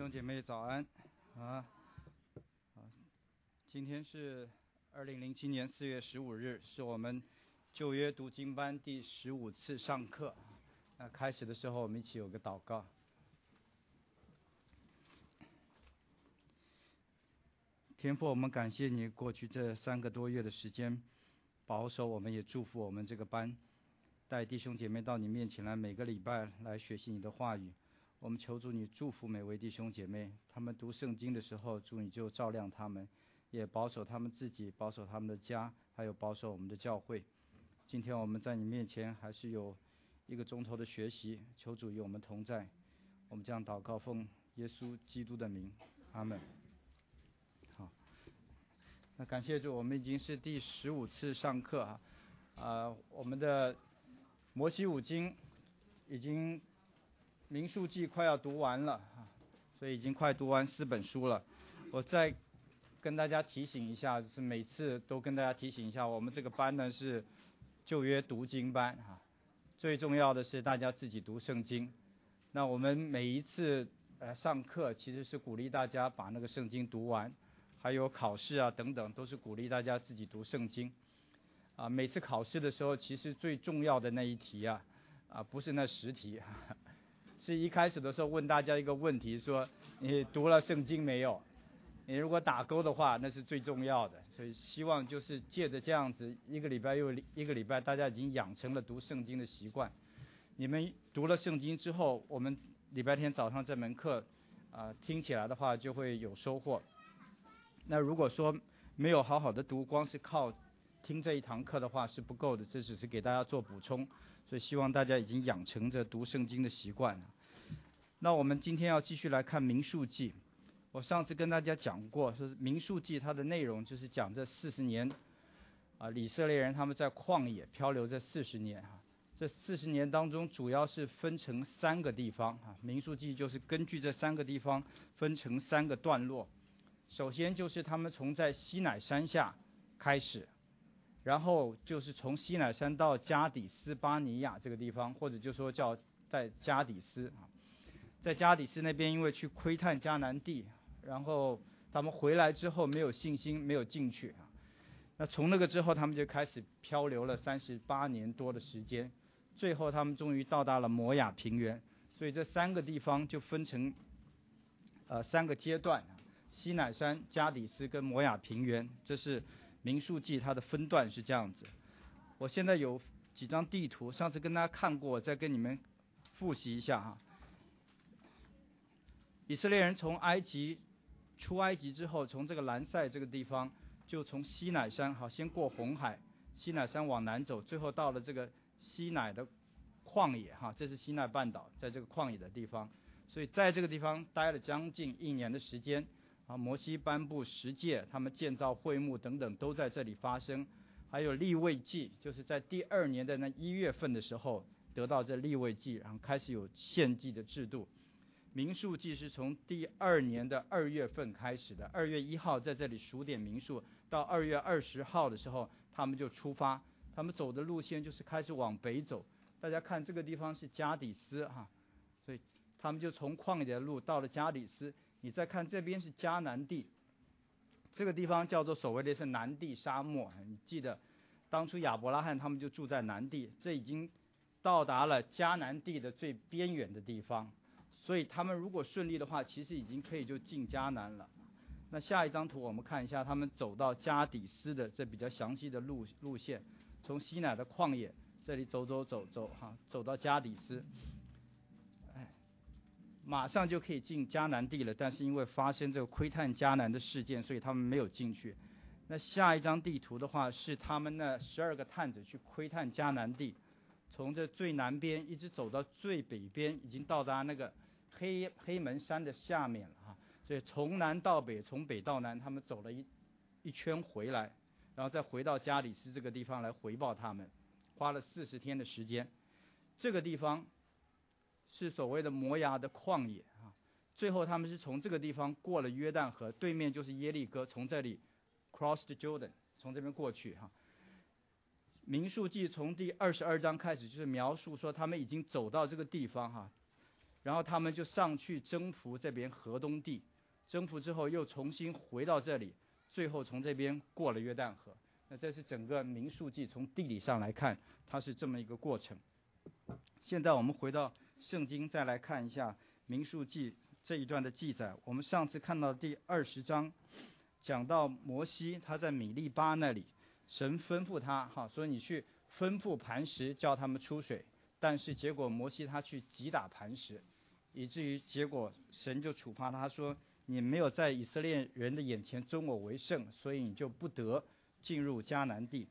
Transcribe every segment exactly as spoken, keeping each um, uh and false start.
兄姐妹早安啊！啊，今天是二零零七年四月十五日，是我们旧约读经班第十五次上课。那开始的时候，我们一起有个祷告。天父，我们感谢你过去这三个多月的时间保守我们，也祝福我们这个班，带弟兄姐妹到你面前来，每个礼拜来学习你的话语。我们求主你祝福每位弟兄姐妹，他们读圣经的时候，主你就照亮他们，也保守他们自己，保守他们的家，还有保守我们的教会。今天我们在你面前还是有一个钟头的学习，求主与我们同在。我们这样祷告，奉耶稣基督的名，阿们。好，那感谢主，我们已经是第十五次上课啊，啊、呃，我们的摩西五经已经民数记快要读完了啊，所以已经快读完四本书了。我再跟大家提醒一下，是每次都跟大家提醒一下，我们这个班呢是旧约读经班啊，最重要的是大家自己读圣经。那我们每一次呃上课其实是鼓励大家把那个圣经读完，还有考试啊等等，都是鼓励大家自己读圣经啊。每次考试的时候，其实最重要的那一题啊啊不是那十题。呵呵是一开始的时候问大家一个问题，说你读了圣经没有？你如果打勾的话，那是最重要的。所以希望就是借着这样子一个礼拜又一个礼拜，大家已经养成了读圣经的习惯。你们读了圣经之后，我们礼拜天早上这门课啊、呃、听起来的话就会有收获。那如果说没有好好的读，光是靠听这一堂课的话是不够的，这只是给大家做补充。所以希望大家已经养成着读圣经的习惯了。那我们今天要继续来看民数记。我上次跟大家讲过，说民数记它的内容就是讲这四十年啊，以色列人他们在旷野漂流这四十年啊，这四十年当中主要是分成三个地方啊，民数记就是根据这三个地方分成三个段落。首先就是他们从在西乃山下开始，然后就是从西乃山到加底斯巴尼亚这个地方，或者就说叫在加底斯啊，在加底斯那边因为去窥探迦南地，然后他们回来之后没有信心，没有进去啊。那从那个之后他们就开始漂流了三十八年多的时间，最后他们终于到达了摩亚平原。所以这三个地方就分成呃三个阶段，西乃山、加底斯跟摩亚平原，这是民数记它的分段是这样子。我现在有几张地图，上次跟大家看过，再跟你们复习一下哈。以色列人从埃及出埃及之后，从这个兰塞这个地方，就从西乃山好先过红海，西乃山往南走，最后到了这个西乃的旷野哈，这是西奈半岛，在这个旷野的地方，所以在这个地方待了将近一年的时间。啊，摩西颁布十诫，他们建造会幕等等都在这里发生。还有利未记，就是在第二年的那一月份的时候得到这利未记，然后开始有献祭的制度。民数记是从第二年的二月份开始的，二月一号在这里数点民数，到二月二十号的时候他们就出发，他们走的路线就是开始往北走。大家看这个地方是加底斯哈，所以他们就从旷野的路到了加底斯。你再看这边是迦南地，这个地方叫做所谓的是南地沙漠。你记得当初亚伯拉罕他们就住在南地，这已经到达了迦南地的最边缘的地方，所以他们如果顺利的话，其实已经可以就进迦南了。那下一张图我们看一下他们走到加底斯的这比较详细的路路线，从西乃的旷野这里走走走走哈，走到加底斯，哎，马上就可以进迦南地了，但是因为发生这个窥探迦南的事件，所以他们没有进去。那下一张地图的话，是他们那十二个探子去窥探迦南地，从这最南边一直走到最北边，已经到达那个黑黑门山的下面了哈。所以从南到北，从北到南，他们走了一一圈回来，然后再回到加里斯这个地方来回报他们，花了四十天的时间。这个地方是所谓的摩押的旷野啊，最后他们是从这个地方过了约旦河，对面就是耶利哥，从这里 cross the Jordan， 从这边过去哈。民数记从第二十二章开始就是描述说他们已经走到这个地方哈， 然后他们就上去征服这边河东地，征服之后又重新回到这里，最后从这边过了约旦河。那这是整个民数记从地理上来看，它是这么一个过程。现在我们回到圣经，再来看一下民数记这一段的记载。我们上次看到第二十章，讲到摩西他在米利巴那里，神吩咐他，哈，说你去吩咐磐石叫他们出水，但是结果摩西他去击打磐石，以至于结果神就处罚他，说你没有在以色列人的眼前尊我为圣，所以你就不得进入迦南地。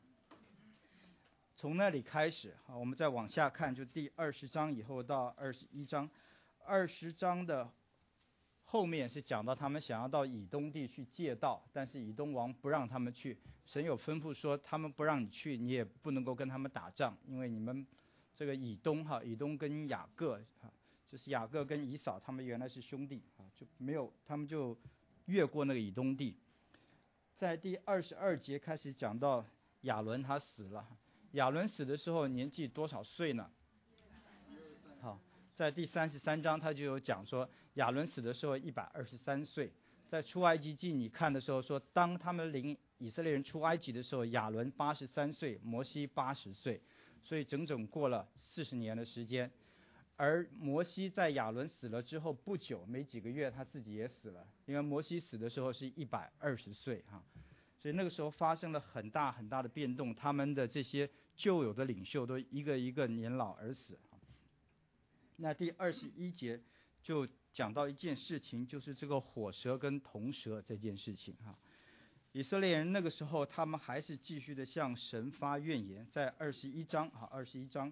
从那里开始，我们再往下看，就第二十章以后到二十一章。二十章的后面是讲到他们想要到以东地去借道，但是以东王不让他们去。神有吩咐说，他们不让你去，你也不能够跟他们打仗，因为你们这个以东哈，以东跟雅各哈，就是雅各跟以扫他们原来是兄弟啊，就没有他们就越过那个以东地。在第二十二节开始讲到亚伦他死了，亚伦死的时候年纪多少岁呢？好，在第三十三章他就有讲说，亚伦死的时候一百二十三岁。在出埃及记你看的时候说，当他们领以色列人出埃及的时候，亚伦八十三岁，摩西八十岁，所以整整过了四十年的时间。而摩西在亚伦死了之后不久，没几个月他自己也死了，因为摩西死的时候是一百二十岁哈，所以那个时候发生了很大很大的变动，他们的这些旧有的领袖都一个一个年老而死。那第二十一节就讲到一件事情，就是这个火蛇跟铜蛇这件事情哈。以色列人那个时候他们还是继续的向神发怨言，在二十一章哈，二十一章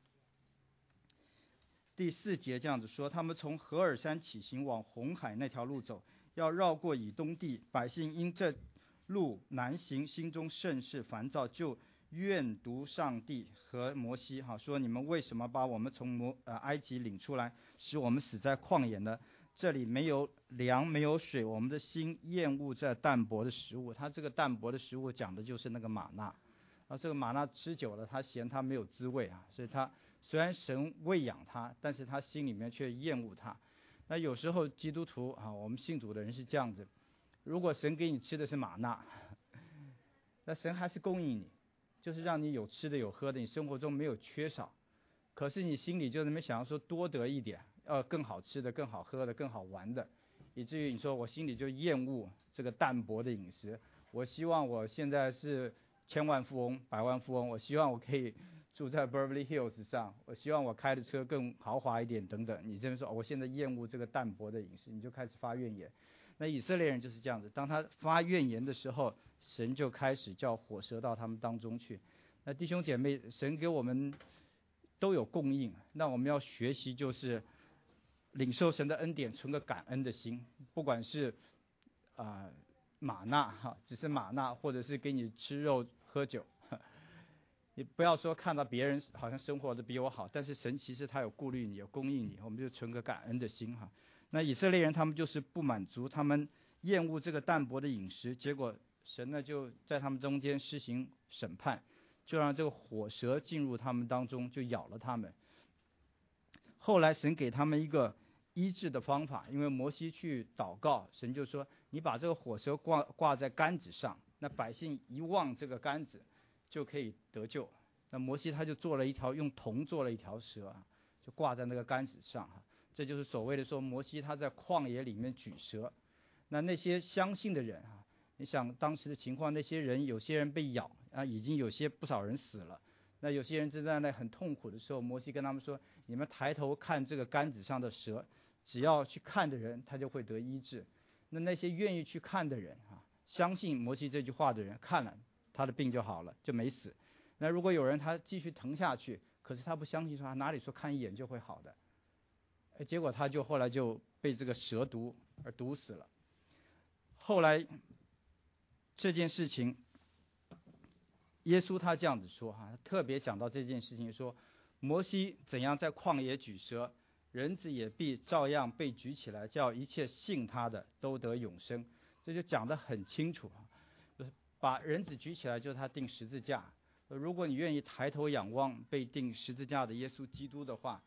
第四节这样子说，他们从何尔山起行往红海那条路走，要绕过以东地，百姓因这路难行，心中甚是烦躁，就怨毒上帝和摩西哈，说你们为什么把我们从摩呃埃及领出来，使我们死在旷野呢？这里没有粮没有水，我们的心厌恶这淡薄的食物。他这个淡薄的食物讲的就是那个玛纳，啊，这个玛纳吃久了他嫌它没有滋味啊，所以他虽然神喂养他，但是他心里面却厌恶他。那有时候基督徒啊，我们信主的人是这样子，如果神给你吃的是玛纳，那神还是供应你，就是让你有吃的有喝的，你生活中没有缺少。可是你心里就那么想要说多得一点，呃，更好吃的、更好喝的、更好玩的，以至于你说我心里就厌恶这个淡薄的饮食。我希望我现在是千万富翁、百万富翁，我希望我可以住在 Beverly Hills 上，我希望我开的车更豪华一点等等。你这么说，哦，我现在厌恶这个淡薄的饮食，你就开始发怨言。那以色列人就是这样子，当他发怨言的时候，神就开始叫火蛇到他们当中去。那弟兄姐妹，神给我们都有供应，那我们要学习就是领受神的恩典，存个感恩的心，不管是啊、呃、玛纳哈，只是玛纳，或者是给你吃肉喝酒，你不要说看到别人好像生活的比我好，但是神其实他有顾虑你，有供应你，我们就存个感恩的心哈。那以色列人他们就是不满足，他们厌恶这个淡薄的饮食，结果神呢就在他们中间施行审判，就让这个火蛇进入他们当中，就咬了他们。后来神给他们一个医治的方法，因为摩西去祷告，神就说你把这个火蛇挂挂在杆子上，那百姓一望这个杆子就可以得救。那摩西他就做了一条用铜做了一条蛇，就挂在那个杆子上，这就是所谓的说摩西他在旷野里面举蛇。那那些相信的人啊，你想当时的情况，那些人有些人被咬啊，已经有些不少人死了。那有些人正在那很痛苦的时候，摩西跟他们说，你们抬头看这个杆子上的蛇，只要去看的人他就会得医治。那那些愿意去看的人啊，相信摩西这句话的人，看了他的病就好了，就没死。那如果有人他继续疼下去，可是他不相信，说他哪里说看一眼就会好的，结果他就后来就被这个蛇毒而毒死了。后来这件事情，耶稣他这样子说哈，特别讲到这件事情，说摩西怎样在旷野举蛇，人子也必照样被举起来，叫一切信他的都得永生。这就讲得很清楚，把人子举起来就是他钉十字架。如果你愿意抬头仰望被钉十字架的耶稣基督的话，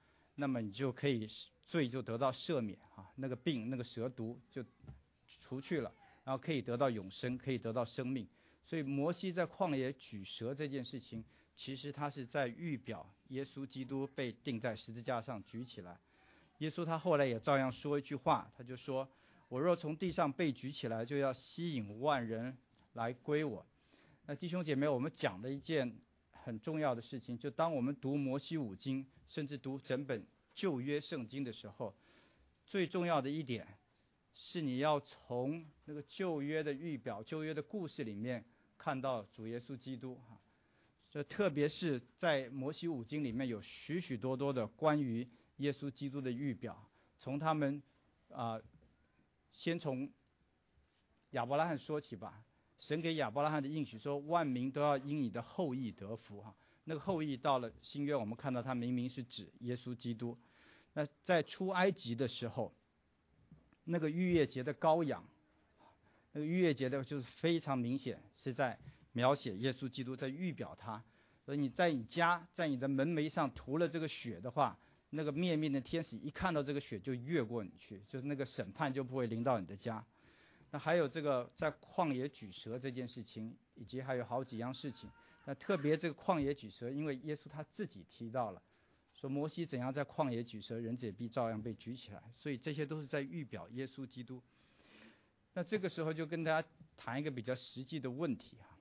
那么你就可以罪就得到赦免啊，那个病那个蛇毒就除去了，然后可以得到永生，可以得到生命。所以摩西在旷野举蛇这件事情，其实他是在预表耶稣基督被钉在十字架上举起来。耶稣他后来也照样说一句话，他就说，我若从地上被举起来，就要吸引万人来归我。那弟兄姐妹，我们讲的一件很重要的事情，就当我们读摩西五经，甚至读整本旧约圣经的时候，最重要的一点是你要从那个旧约的预表、旧约的故事里面看到主耶稣基督哈。这特别是在摩西五经里面有许许多多的关于耶稣基督的预表，从他们啊、呃，先从亚伯拉罕说起吧。神给亚伯拉罕的应许说，万民都要因你的后裔得福哈。那个后裔到了新约，我们看到他明明是指耶稣基督。那在出埃及的时候，那个逾越节的羔羊，那个逾越节的就是非常明显是在描写耶稣基督，在预表他。所以你在你家，在你的门楣上涂了这个血的话，那个灭命的天使一看到这个血就越过你去，就是那个审判就不会临到你的家。那还有这个在旷野举蛇这件事情，以及还有好几样事情。那特别这个旷野举蛇，因为耶稣他自己提到了，说摩西怎样在旷野举蛇，人子也必照样被举起来，所以这些都是在预表耶稣基督。那这个时候就跟大家谈一个比较实际的问题啊。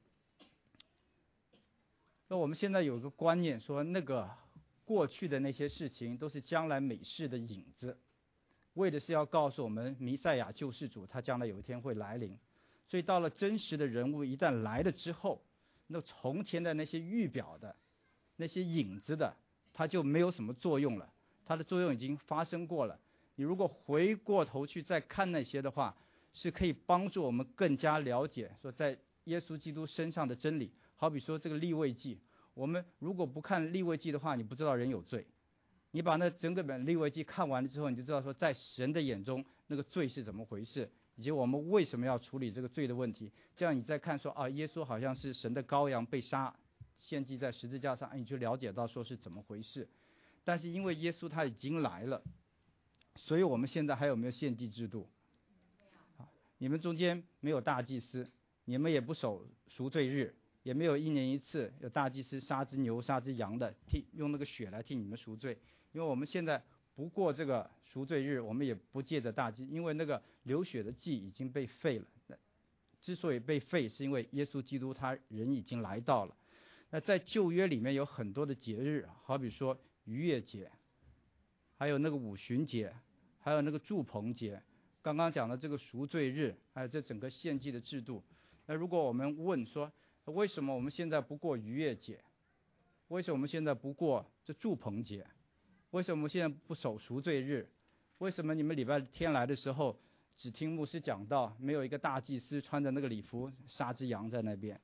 那我们现在有一个观念说，那个过去的那些事情都是将来美事的影子，为的是要告诉我们弥赛亚救世主他将来有一天会来临。所以到了真实的人物一旦来了之后，那从前的那些预表的那些影子的，它就没有什么作用了，它的作用已经发生过了。你如果回过头去再看那些的话，是可以帮助我们更加了解说在耶稣基督身上的真理。好比说这个利未记，我们如果不看利未记的话，你不知道人有罪。你把那整个本利未记看完了之后，你就知道说在神的眼中那个罪是怎么回事，以及我们为什么要处理这个罪的问题。这样你再看说啊，耶稣好像是神的羔羊被杀献祭在十字架上，你就了解到说是怎么回事。但是因为耶稣他已经来了，所以我们现在还有没有献祭制度？你们中间没有大祭司，你们也不守赎罪日，也没有一年一次有大祭司杀只牛杀只羊的替用那个血来替你们赎罪。因为我们现在不过这个赎罪日，我们也不借着大祭，因为那个流血的祭已经被废了。之所以被废，是因为耶稣基督他人已经来到了。那在旧约里面有很多的节日，好比说逾越节，还有那个五旬节，还有那个住棚节，刚刚讲的这个赎罪日，还有这整个献祭的制度。那如果我们问说，为什么我们现在不过逾越节？为什么我们现在不过这住棚节？为什么我们现在不守赎罪日？为什么你们礼拜天来的时候只听牧师讲道，没有一个大祭司穿着那个礼服杀只羊在那边？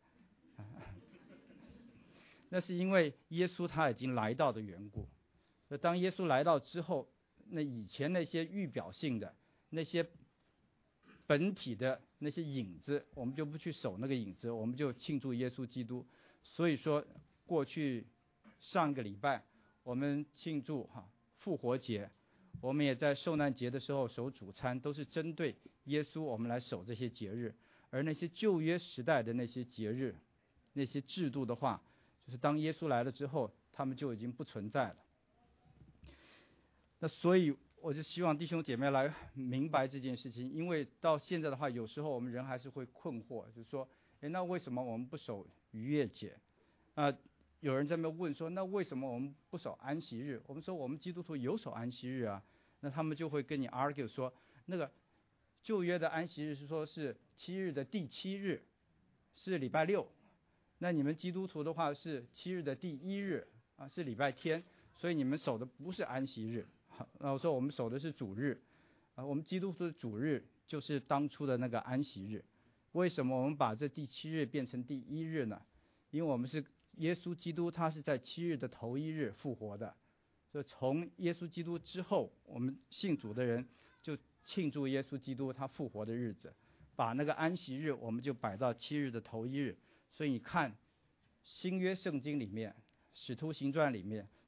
那是因为耶稣他已经来到的缘故。当耶稣来到之后，那以前那些预表性的那些本体的那些影子，我们就不去守那个影子，我们就庆祝耶稣基督。所以说过去上个礼拜我们庆祝哈复活节，我们也在受难节的时候守主餐，都是针对耶稣我们来守这些节日。而那些旧约时代的那些节日那些制度的话，就是当耶稣来了之后，他们就已经不存在了。那所以我就希望弟兄姐妹来明白这件事情，因为到现在的话，有时候我们人还是会困惑，就是说，诶，那为什么我们不守逾越节？啊、呃，有人在那问说，那为什么我们不守安息日？我们说我们基督徒有守安息日啊，那他们就会跟你 argue 说，那个旧约的安息日是说是七日的第七日，是礼拜六。那你们基督徒的话是七日的第一日啊，是礼拜天，所以你们守的不是安息日。好，那我说我们守的是主日啊，我们基督徒的主日就是当初的那个安息日。为什么我们把这第七日变成第一日呢？因为我们是耶稣基督，他是在七日的头一日复活的。所以从耶稣基督之后，我们信主的人就庆祝耶稣基督他复活的日子，把那个安息日我们就摆到七日的头一日。所以你看新约圣经里面使徒行传里面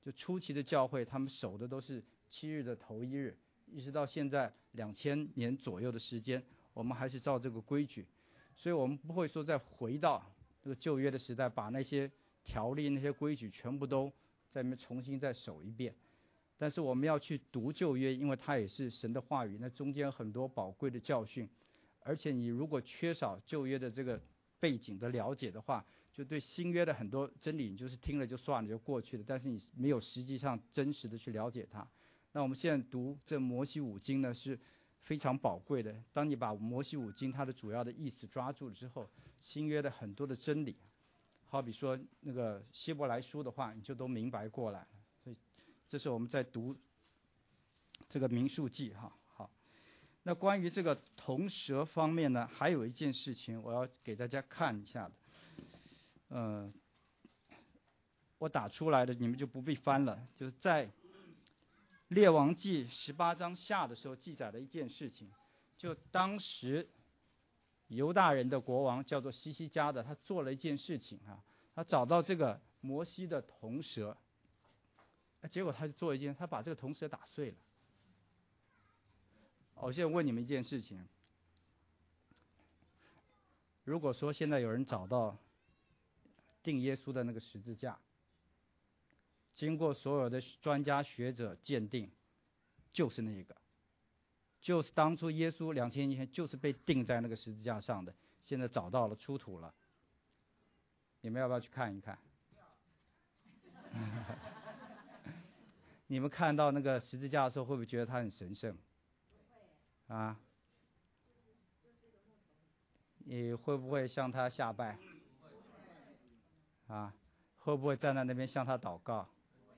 就初期的教会，他们守的都是七日的头一日，一直到现在两千年左右的时间，我们还是照这个规矩。所以我们不会说再回到这个旧约的时代，把那些条例、那些规矩全部都在那边重新再守一遍。但是我们要去读旧约，因为它也是神的话语，那中间很多宝贵的教训。而且你如果缺少旧约的这个背景的了解的话，就对新约的很多真理，你就是听了就算了就过去了，但是你没有实际上真实的去了解它。那我们现在读这摩西五经呢，是非常宝贵的。当你把摩西五经它的主要的意思抓住了之后，新约的很多的真理，好比说那个希伯来书的话，你就都明白过来了。所以这是我们在读这个民数记哈。好，那关于这个铜蛇方面呢，还有一件事情我要给大家看一下的。呃，我打出来的你们就不必翻了，就是在列王记十八章下的时候记载了一件事情，就当时犹大人的国王叫做西西家的，他做了一件事情啊，他找到这个摩西的铜蛇，结果他就做一件，他把这个铜蛇打碎了。我现在问你们一件事情，如果说现在有人找到钉耶稣的那个十字架，经过所有的专家学者鉴定，就是那个，就是当初耶稣两千年前就是被钉在那个十字架上的，现在找到了出土了，你们要不要去看一看？你们看到那个十字架的时候，会不会觉得它很神圣？啊？你会不会向他下拜？啊？会不会站在那边向他祷告？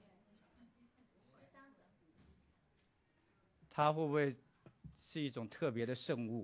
它会不会是一种特别的圣物？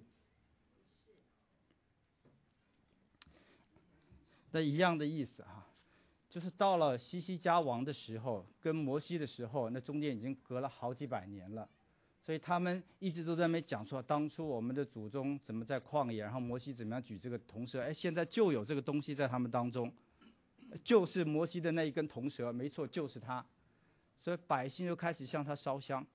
那一样的意思啊，就是到了西西家王的时候，跟摩西的时候，那中间已经隔了好几百年了，所以他们一直都在那边讲说，当初我们的祖宗怎么在旷野，然后摩西怎么样举这个铜蛇，哎，现在就有这个东西在他们当中，就是摩西的那一根铜蛇，没错，就是他，所以百姓就开始向他烧香。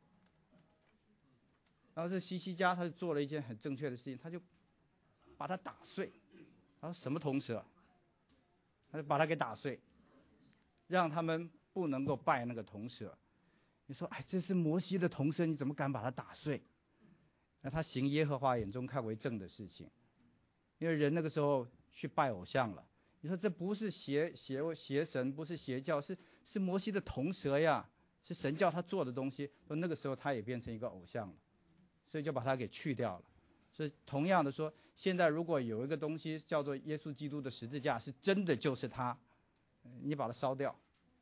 然后这西西家他就做了一件很正确的事情，他就把它打碎。然后什么铜蛇？他就把它给打碎，让他们不能够拜那个铜蛇。你说，哎，这是摩西的铜蛇，你怎么敢把它打碎？那他行耶和华眼中看为正的事情，因为人那个时候去拜偶像了。你说这不是邪邪邪神，不是邪教，是是摩西的铜蛇呀，是神叫他做的东西。说那个时候他也变成一个偶像了。所以就把它给去掉了。所以同样的说，现在如果有一个东西叫做耶稣基督的十字架，是真的就是它，你把它烧掉，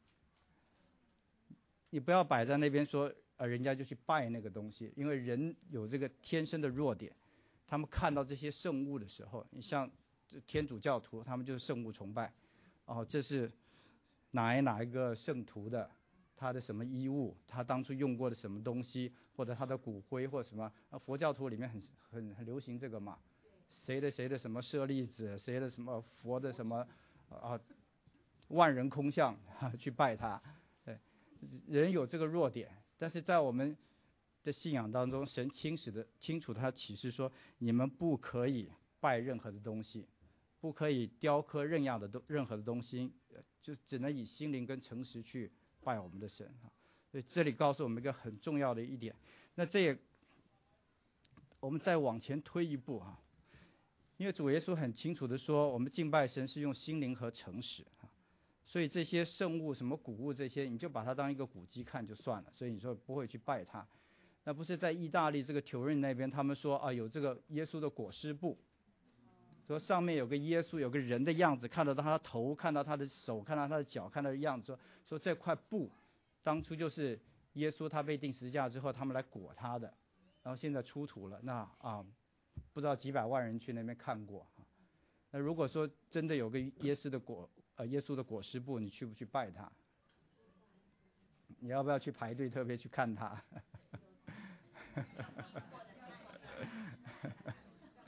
你不要摆在那边说，呃，人家就去拜那个东西，因为人有这个天生的弱点，他们看到这些圣物的时候，你像天主教徒，他们就是圣物崇拜，哦，这是哪一哪一个圣徒的。他的什么衣物，他当初用过的什么东西，或者他的骨灰或什么，啊，佛教徒里面很很很流行这个嘛，谁的谁的什么舍利子，谁的什么佛的什么啊，万人空巷去拜他，对，人有这个弱点，但是在我们的信仰当中，神清楚的清楚他启示说，你们不可以拜任何的东西，不可以雕刻任样的东任何的东西，就只能以心灵跟诚实去拜我们的神啊。所以这里告诉我们一个很重要的一点。那这也我们再往前推一步啊，因为主耶稣很清楚的说，我们敬拜神是用心灵和诚实啊。所以这些圣物什么古物这些，你就把它当一个古迹看就算了。所以你说不会去拜它。那不是在意大利这个土人那边，他们说啊有这个耶稣的裹尸布。说上面有个耶稣，有个人的样子，看到他的头，看到他的手，看到他的脚，看到的样子。说说这块布，当初就是耶稣他被钉十字架之后，他们来裹他的，然后现在出土了。那啊，不知道几百万人去那边看过。那如果说真的有个耶稣的裹呃耶稣的裹尸布，你去不去拜他？你要不要去排队特别去看他？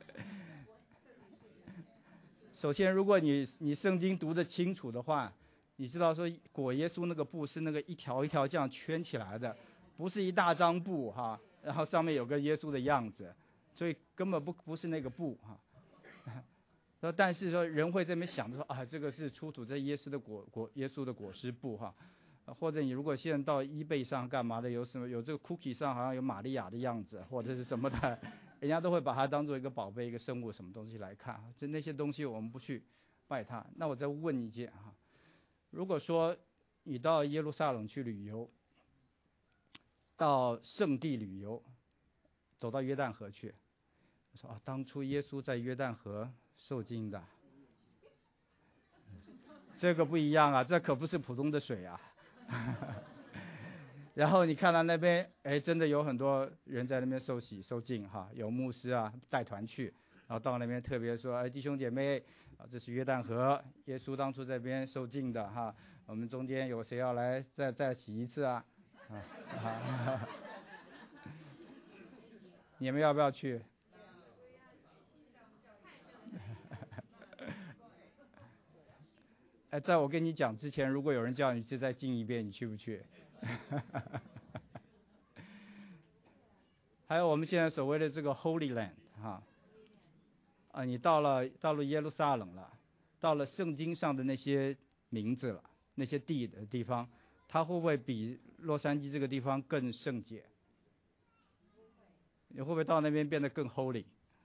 首先，如果你你圣经读得清楚的话， 你知道说裹耶稣那个布是那个一条一条这样圈起来的，不是一大张布哈，然后上面有个耶稣的样子，所以根本不不是那个布哈。说但是说人会这么想着说啊，这个是出土在耶稣的裹裹耶稣的裹尸布哈，或者你如果现在到eBay上干嘛的，有什么有这个 cookie 上好像有玛利亚的样子或者是什么的，人家都会把它当做一个宝贝一个生物什么东西来看，就那些东西我们不去拜它。那我再问一件哈，如果说你到耶路撒冷去旅游，到圣地旅游，走到约旦河去，说啊，当初耶稣在约旦河受浸的，这个不一样啊，这可不是普通的水啊。然后你看到那边，哎，真的有很多人在那边受洗受浸哈，有牧师啊带团去，然后到那边特别说，哎，弟兄姐妹啊，这是约旦河，耶稣当初在这边受浸的哈，我们中间有谁要来再再洗一次啊？啊，你们要不要去？哎，在我跟你讲之前，如果有人叫你去再浸一遍，你去不去？还有我们现在所谓的这个 Holy Land 哈，啊，你到了到了耶路撒冷了，到了圣经上的那些名字了，那些地的地方，它会不会比洛杉矶这个地方更圣洁？你会不会到那边变得更 Holy？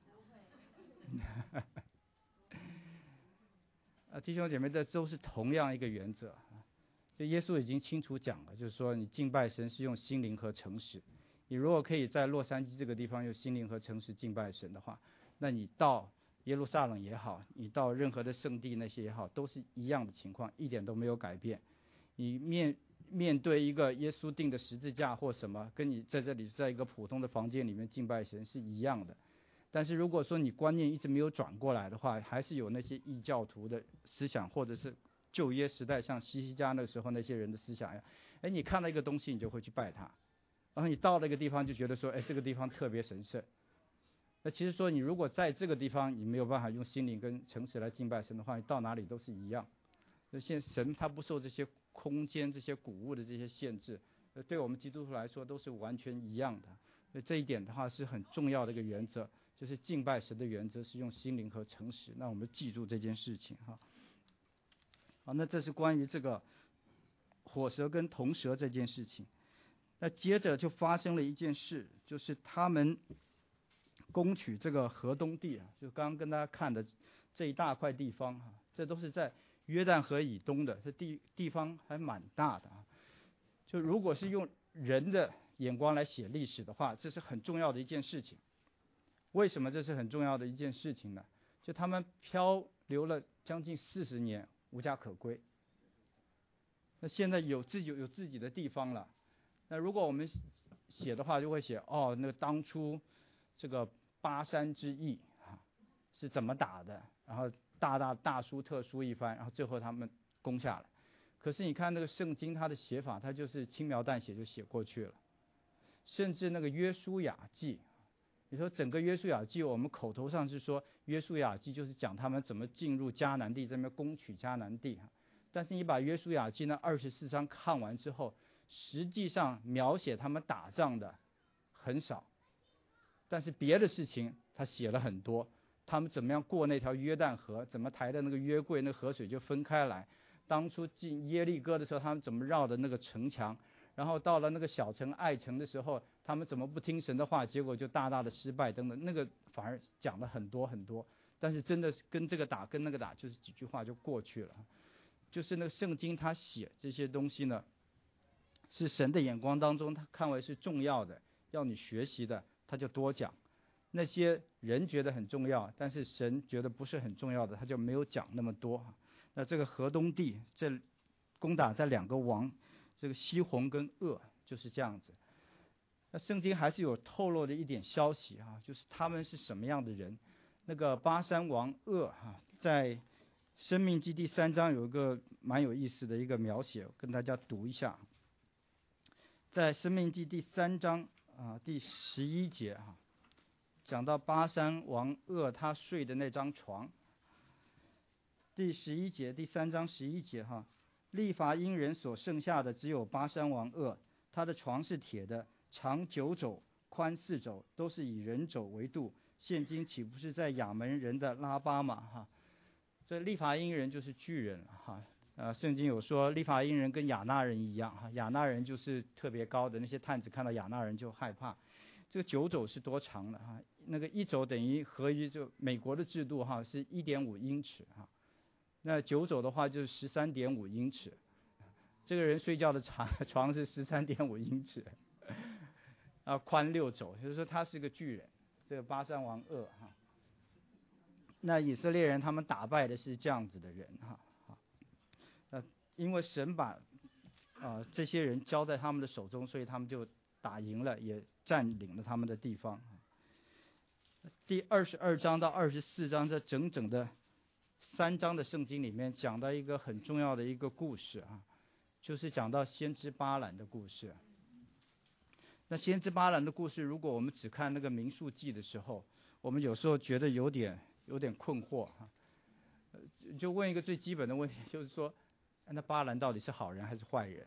啊，弟兄姐妹，这都是同样一个原则。就耶稣已经清楚讲了，就是说你敬拜神是用心灵和诚实。你如果可以在洛杉矶这个地方用心灵和诚实敬拜神的话，那你到耶路撒冷也好，你到任何的圣地那些也好，都是一样的情况，一点都没有改变。你面面对一个耶稣钉的十字架或什么，跟你在这里在一个普通的房间里面敬拜神是一样的。但是如果说你观念一直没有转过来的话，还是有那些异教徒的思想，或者是旧约时代像西西家那时候那些人的思想呀，哎，你看到一个东西你就会去拜它，然后你到那个地方就觉得说，哎，这个地方特别神圣。那其实说你如果在这个地方你没有办法用心灵跟诚实来敬拜神的话，你到哪里都是一样。那现在神他不受这些空间这些谷物的这些限制，对我们基督徒来说都是完全一样的。所以这一点的话是很重要的一个原则，就是敬拜神的原则是用心灵和诚实。那我们记住这件事情哈。好，那这是关于这个火蛇跟铜蛇这件事情。那接着就发生了一件事，就是他们攻取这个河东地啊，就刚刚跟大家看的这一大块地方啊，这都是在约旦河以东的，这地地方还蛮大的啊。就如果是用人的眼光来写历史的话，这是很重要的一件事情。为什么这是很重要的一件事情呢？就他们漂流了将近四十年，无家可归。那现在有自己有自己的地方了。那如果我们写的话，就会写哦，那当初这个巴山之役啊是怎么打的，然后大大大书特书一番，然后最后他们攻下来。可是你看那个圣经它的写法，它就是轻描淡写就写过去了。甚至那个约书亚记，你说整个约书亚记，我们口头上是说约书亚记就是讲他们怎么进入迦南地，这边攻取迦南地。但是你把约书亚记那二十四章看完之后，实际上描写他们打仗的很少，但是别的事情他写了很多。他们怎么样过那条约旦河，怎么抬的那个约柜，那河水就分开来。当初进耶利哥的时候，他们怎么绕的那个城墙，然后到了那个小城爱城的时候，他们怎么不听神的话，结果就大大的失败等等，那个反而讲了很多很多。但是真的是跟这个打跟那个打，就是几句话就过去了。就是那个圣经他写这些东西呢，是神的眼光当中他看为是重要的，要你学习的，他就多讲。那些人觉得很重要，但是神觉得不是很重要的，他就没有讲那么多。那这个河东地这攻打这两个王，这个西宏跟噩就是这样子。那圣经还是有透露的一点消息啊，就是他们是什么样的人。那个巴山王噩哈，在申命记第三章有一个蛮有意思的一个描写，我跟大家读一下。在申命记第三章啊第十一节哈，讲到巴山王噩他睡的那张床。第十一节，第三章十一节哈， 利乏因人所剩下的只有巴山王噩，他的床是铁的，长九肘，宽四肘，都是以人肘为度。现今岂不是在亚门人的拉巴吗？哈，这利乏因人就是巨人哈。呃，圣经有说利乏因人跟亚纳人一样哈，亚纳人就是特别高的，那些探子看到亚纳人就害怕。这个九肘是多长的哈？那个一肘等于合于就美国的制度哈，是一点五英尺哈。那九肘的话就是十三点五英尺，这个人睡觉的床床是十三点五英尺，啊，宽六肘，就是说他是个巨人。这个巴山王噩哈，那以色列人他们打败的是这样子的人哈，呃，因为神把啊、呃、这些人交在他们的手中，所以他们就打赢了，也占领了他们的地方。第二十二章到二十四章这整整的三章的圣经里面讲到一个很重要的一个故事啊，就是讲到先知巴兰的故事。那先知巴兰的故事，如果我们只看那个民数记的时候，我们有时候觉得有点有点困惑哈。就问一个最基本的问题，就是说，那巴兰到底是好人还是坏人？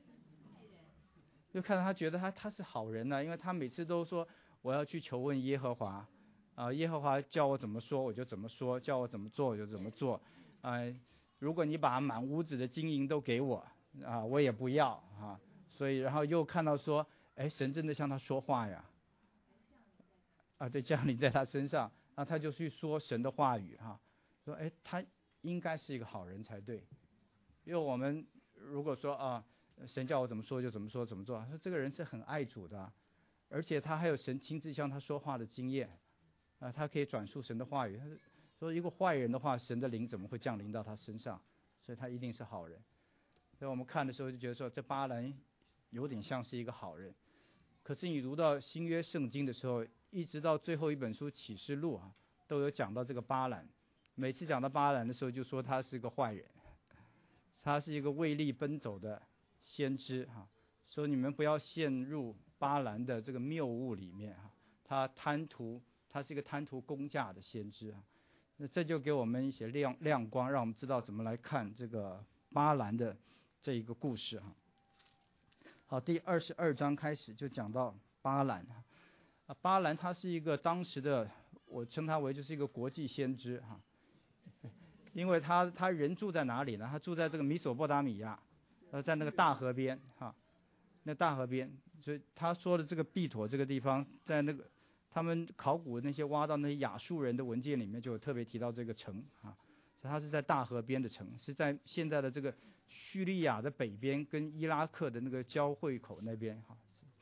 就看到他觉得他他是好人呢、啊，因为他每次都说我要去求问耶和华，啊、呃，耶和华叫我怎么说我就怎么说，叫我怎么做我就怎么做，啊、呃，如果你把满屋子的金银都给我，啊、呃，我也不要啊。所以然后又看到说。哎，神真的向他说话呀！啊，对，降临在他身上，然后他就去说神的话语哈、啊，说哎，他应该是一个好人才对，因为我们如果说啊，神叫我怎么说就怎么说怎么做，说这个人是很爱主的，而且他还有神亲自向他说话的经验，啊，他可以转述神的话语。他说一个坏人的话，神的灵怎么会降临到他身上？所以他一定是好人。所以我们看的时候就觉得说，这巴兰有点像是一个好人。可是你读到新约圣经的时候，一直到最后一本书启示录啊，都有讲到这个巴兰。每次讲到巴兰的时候，就说他是个坏人，他是一个为利奔走的先知哈、啊。说你们不要陷入巴兰的这个谬误里面哈、啊。他贪图，他是一个贪图工价的先知啊。那这就给我们一些亮亮光，让我们知道怎么来看这个巴兰的这一个故事哈、啊。好，第二十二章开始就讲到巴兰啊，巴兰他是一个当时的，我称他为就是一个国际先知哈、啊，因为他他人住在哪里呢？他住在这个米索不达米亚，呃，在那个大河边哈、啊，那大河边，所以他说的这个毕妥这个地方，在那个他们考古那些挖到那些亚述人的文件里面就有特别提到这个城啊，所以它是在大河边的城，是在现在的这个叙利亚的北边跟伊拉克的那个交汇口那边哈。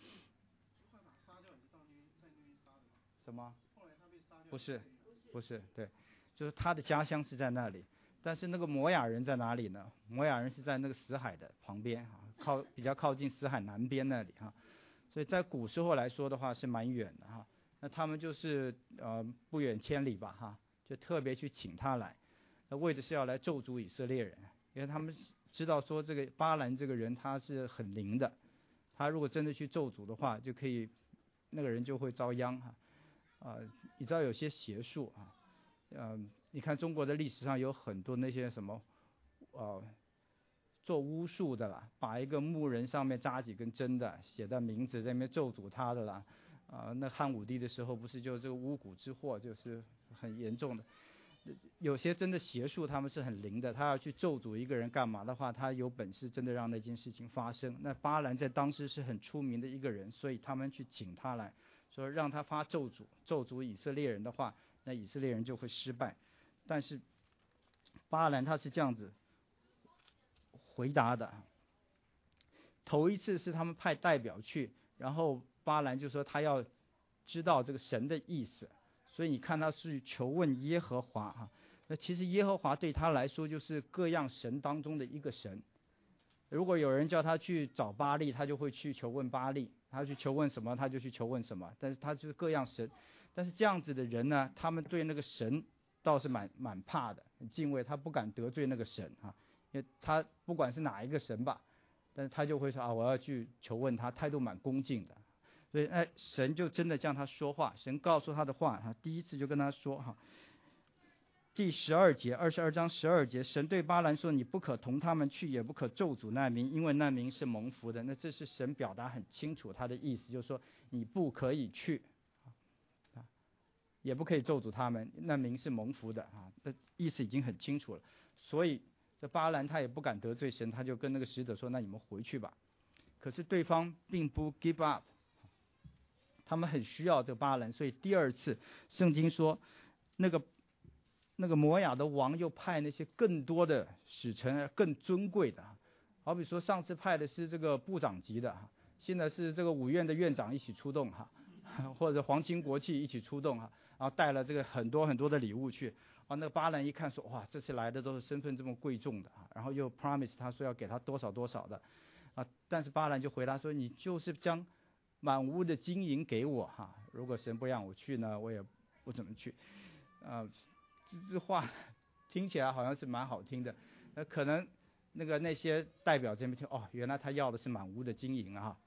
什么？不是，不是，对，就是他的家乡是在那里，但是那个摩亚人在哪里呢？摩亚人是在那个死海的旁边哈，靠比较靠近死海南边那里哈，所以在古时候来说的话是蛮远的哈。那他们就是呃不远千里吧哈，就特别去请他来，那为的是要来咒诅以色列人，因为他们知道说这个巴兰这个人他是很灵的，他如果真的去咒诅的话，就可以那个人就会遭殃哈。啊、呃，你知道有些邪术啊，呃，你看中国的历史上有很多那些什么，呃，做巫术的啦，把一个木人上面扎几根针的，写的名字在那边咒诅他的啦，啊、呃，那汉武帝的时候不是就这个巫蛊之祸就是很严重的，有些真的邪术他们是很灵的，他要去咒诅一个人干嘛的话，他有本事真的让那件事情发生。那巴兰在当时是很出名的一个人，所以他们去请他来。说让他发咒诅，咒诅以色列人的话，那以色列人就会失败。但是巴兰他是这样子回答的：头一次是他们派代表去，然后巴兰就说他要知道这个神的意思，所以你看他是求问耶和华哈。那其实耶和华对他来说就是各样神当中的一个神。如果有人叫他去找巴力，他就会去求问巴力；他去求问什么，他就去求问什么。但是他就是各样神。但是这样子的人呢，他们对那个神倒是蛮蛮怕的，很敬畏，他不敢得罪那个神啊，因为他不管是哪一个神吧，但是他就会说啊，我要去求问他，态度蛮恭敬的。所以哎，神就真的向他说话，神告诉他的话哈，第一次就跟他说哈， 第十二节，二十二章十二节，神对巴兰说：“你不可同他们去，也不可咒诅那民，因为那民是蒙福的。”那这是神表达很清楚他的意思，就是说你不可以去，啊，也不可以咒诅他们，那民是蒙福的啊。那意思已经很清楚了。所以这巴兰他也不敢得罪神，他就跟那个使者说：“那你们回去吧。”可是对方并不 give up， 他们很需要这个巴兰，所以第二次圣经说那个。那个摩亚的王又派那些更多的使臣，更尊贵的，好比说上次派的是这个部长级的，现在是这个五院的院长一起出动哈，或者皇亲国戚一起出动哈，然后带了这个很多很多的礼物去。啊，那个巴兰一看说，哇，这次来的都是身份这么贵重的，然后又 promise 他说要给他多少多少的，啊，但是巴兰就回答说，你就是将满屋的金银给我哈，如果神不让我去呢，我也不怎么去，啊。这这话听起来好像是蛮好听的，呃，可能那个那些代表这边听，哦，原来他要的是满屋的金银啊。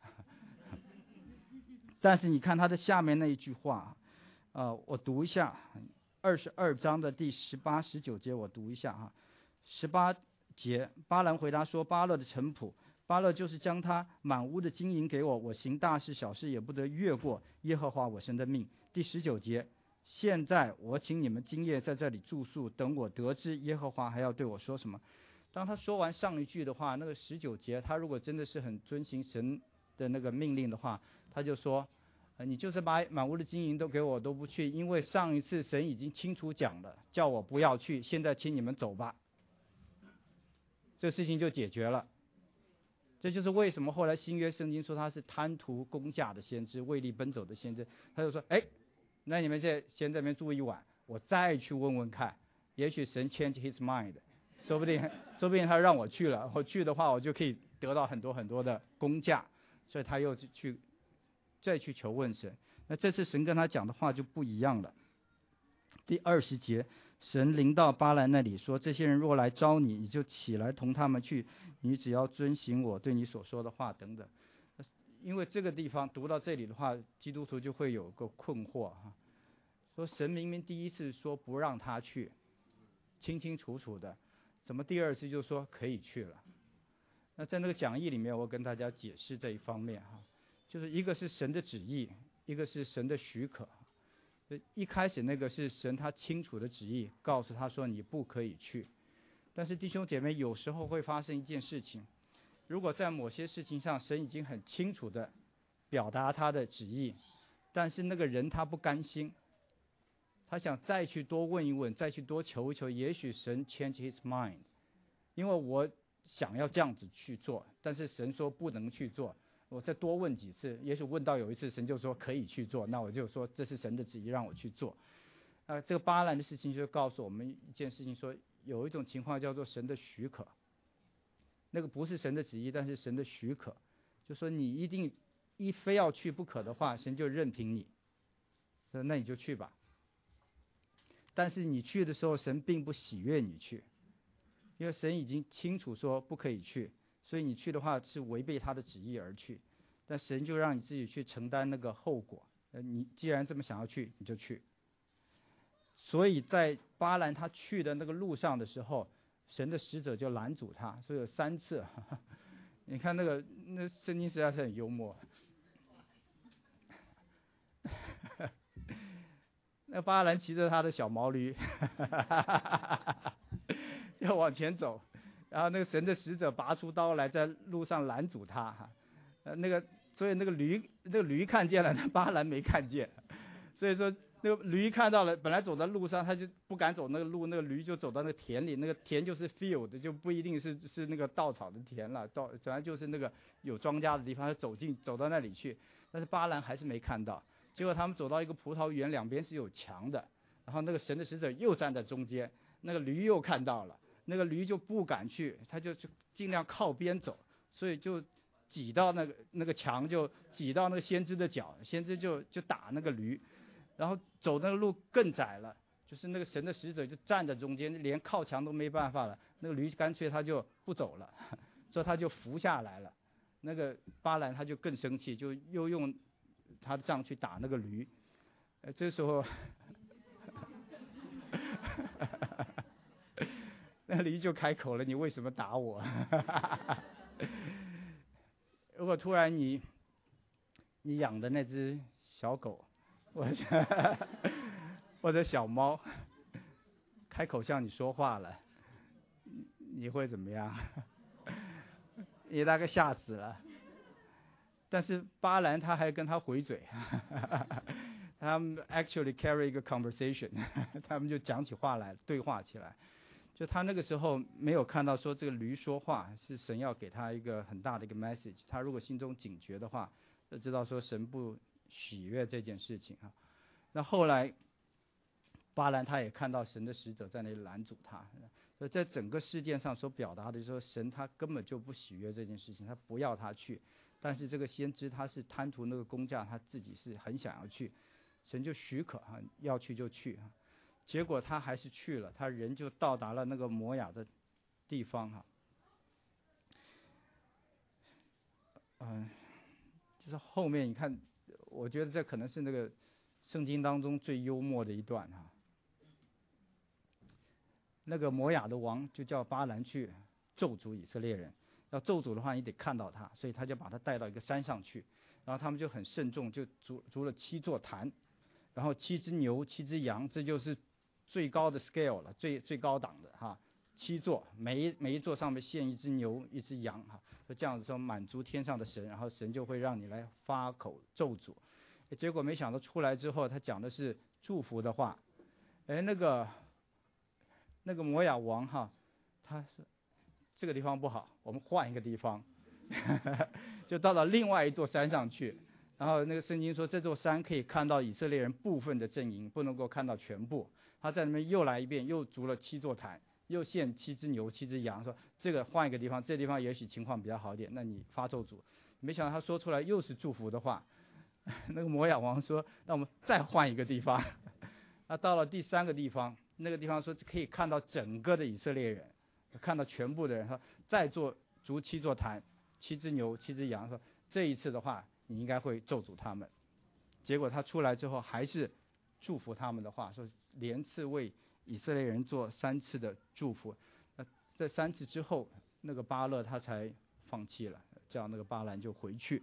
但是你看他的下面那一句话，呃，我读一下，二十二章的第十八、十九节，我读一下啊。十八节，巴兰回答说：“巴勒的臣仆，巴勒就是将他满屋的金银给我，我行大事小事也不得越过耶和华我神的命。”第十九节。现在我请你们今夜在这里住宿，等我得知耶和华还要对我说什么。当他说完上一句的话，那个十九节，他如果真的是很遵行神的那个命令的话，他就说，呃、你就是把满屋的金银都给我，都不去，因为上一次神已经清楚讲了，叫我不要去，现在请你们走吧，这事情就解决了。这就是为什么后来新约圣经说他是贪图工价的先知，为利奔走的先知。他就说，哎，那你们这先这边住一晚，我再去问问看，也许神 change his mind， 说不定说不定他让我去了，我去的话我就可以得到很多很多的工价，所以他又去再去求问神。那这次神跟他讲的话就不一样了。第二十节，神临到巴兰那里说，这些人若来招你，你就起来同他们去，你只要遵行我对你所说的话等等。因为这个地方读到这里的话，基督徒就会有个困惑哈，说神明明第一次说不让他去，清清楚楚的，怎么第二次就说可以去了？那在那个讲义里面，我跟大家解释这一方面哈，就是一个是神的旨意，一个是神的许可。一开始那个是神他清楚的旨意，告诉他说你不可以去。但是弟兄姐妹，有时候会发生一件事情，如果在某些事情上神已经很清楚的表达他的旨意，但是那个人他不甘心，他想再去多问一问，再去多求一求，也许神 change his mind， 因为我想要这样子去做，但是神说不能去做，我再多问几次，也许问到有一次神就说可以去做，那我就说这是神的旨意让我去做。呃，这个巴兰的事情就告诉我们一件事情，说有一种情况叫做神的许可，那个不是神的旨意，但是神的许可，就说你一定一非要去不可的话，神就任凭你，那你就去吧。但是你去的时候，神并不喜悦你去，因为神已经清楚说不可以去，所以你去的话是违背他的旨意而去，但神就让你自己去承担那个后果。呃，你既然这么想要去，你就去。所以在巴兰他去的那个路上的时候，神的使者就拦阻他，所以有三次。呵呵，你看那个那圣经实在是很幽默。那巴兰骑着他的小毛驴，要往前走，然后那个神的使者拔出刀来，在路上拦阻他哈。呃，那个所以那个驴那个驴看见了，那巴兰没看见，所以说那个驴看到了，本来走在路上，他就不敢走那个路，那个驴就走到那个田里，那个田就是 field， 就不一定是是那个稻草的田了，稻主要就是那个有庄稼的地方，他走进走到那里去，但是巴兰还是没看到。结果他们走到一个葡萄园，两边是有墙的，然后那个神的使者又站在中间，那个驴又看到了，那个驴就不敢去，他就就尽量靠边走，所以就挤到那个那个墙，就挤到那个先知的脚，先知就就打那个驴，然后走那个路更窄了，就是那个神的使者就站在中间，连靠墙都没办法了，那个驴干脆他就不走了，所以他就伏下来了。那个巴兰他就更生气，就又用他的杖去打那个驴。呃，这时候那个驴就开口了：“你为什么打我？”如果突然你你养的那只小狗，或者或者小猫开口向你说话了，你会怎么样？你大概吓死了。但是巴兰他还跟他回嘴，他们 actually carry 一个 conversation， 他们就讲起话来，对话起来。就他那个时候没有看到说这个驴说话是神要给他一个很大的一个 message， 他如果心中警觉的话，就知道说神不喜悦这件事情啊。那后来巴兰他也看到神的使者在那里拦阻他，所以在整个事件上所表达的说，神他根本就不喜悦这件事情，他不要他去。但是这个先知他是贪图那个工价，他自己是很想要去，神就许可啊，要去就去啊。结果他还是去了，他人就到达了那个摩亚的地方哈。嗯，就是后面你看，我觉得这可能是那个圣经当中最幽默的一段哈。那个摩亚的王就叫巴兰去咒诅以色列人。要咒诅的话，你得看到他，所以他就把他带到一个山上去，然后他们就很慎重，就筑筑了七座坛，然后七只牛，七只羊，这就是最高的 scale 了，最最高档的哈。七座，每一每一座上面献一只牛，一只羊哈，就这样子说满足天上的神，然后神就会让你来发口咒诅。结果没想到出来之后，他讲的是祝福的话，哎，那个那个摩亚王哈，他是。这个地方不好，我们换一个地方，就到了另外一座山上去。然后那个圣经说，这座山可以看到以色列人部分的阵营，不能够看到全部。他在那边又来一遍，又筑了七座坛，又献七只牛、七只羊，说这个换一个地方，这地方也许情况比较好点，那你发咒诅。没想到他说出来又是祝福的话。那个摩亚王说，那我们再换一个地方。那到了第三个地方，那个地方说可以看到整个的以色列人。看到全部的人说，再做筑七座坛，七只牛，七只羊，说这一次的话，你应该会咒诅他们。结果他出来之后，还是祝福他们的话，说连次为以色列人做三次的祝福。那这三次之后，那个巴勒他才放弃了，这样那个巴兰就回去。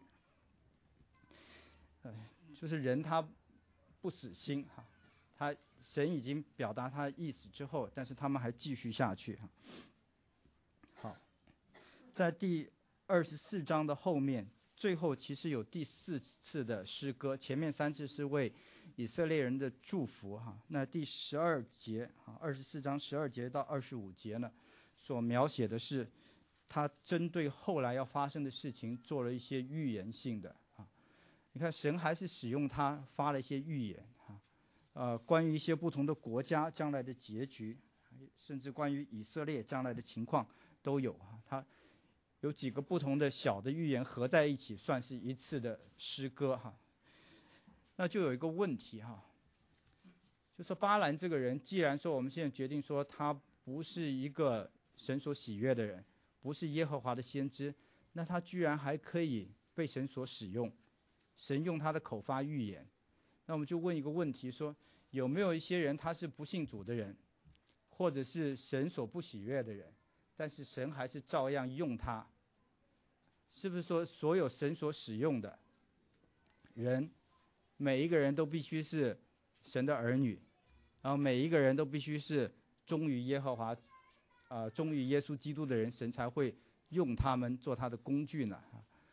呃，就是人他不死心哈，他神已经表达他的意思之后，但是他们还继续下去哈。好，在第二十四章的后面，最后其实有第四次的诗歌，前面三次是为以色列人的祝福哈。那第十二节啊，二十四章十二节到二十五节呢，所描写的是他针对后来要发生的事情做了一些预言性的啊。你看，神还是使用他发了一些预言啊，呃，关于一些不同的国家将来的结局，甚至关于以色列将来的情况。都有啊，它有几个不同的小的预言合在一起，算是一次的诗歌哈。那就有一个问题哈，就说巴兰这个人，既然说我们现在决定说他不是一个神所喜悦的人，不是耶和华的先知，那他居然还可以被神所使用，神用他的口发预言。那我们就问一个问题说，有没有一些人他是不信主的人，或者是神所不喜悦的人？但是神还是照样用他，是不是说所有神所使用的人，每一个人都必须是神的儿女，然后每一个人都必须是忠于耶和华，啊、呃，忠于耶稣基督的人，神才会用他们做他的工具呢？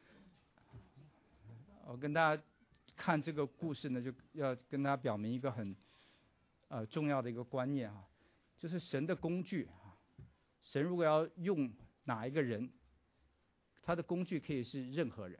我跟大家看这个故事呢，就要跟大家表明一个很呃重要的一个观念啊，就是神的工具。神如果要用哪一个人，他的工具可以是任何人，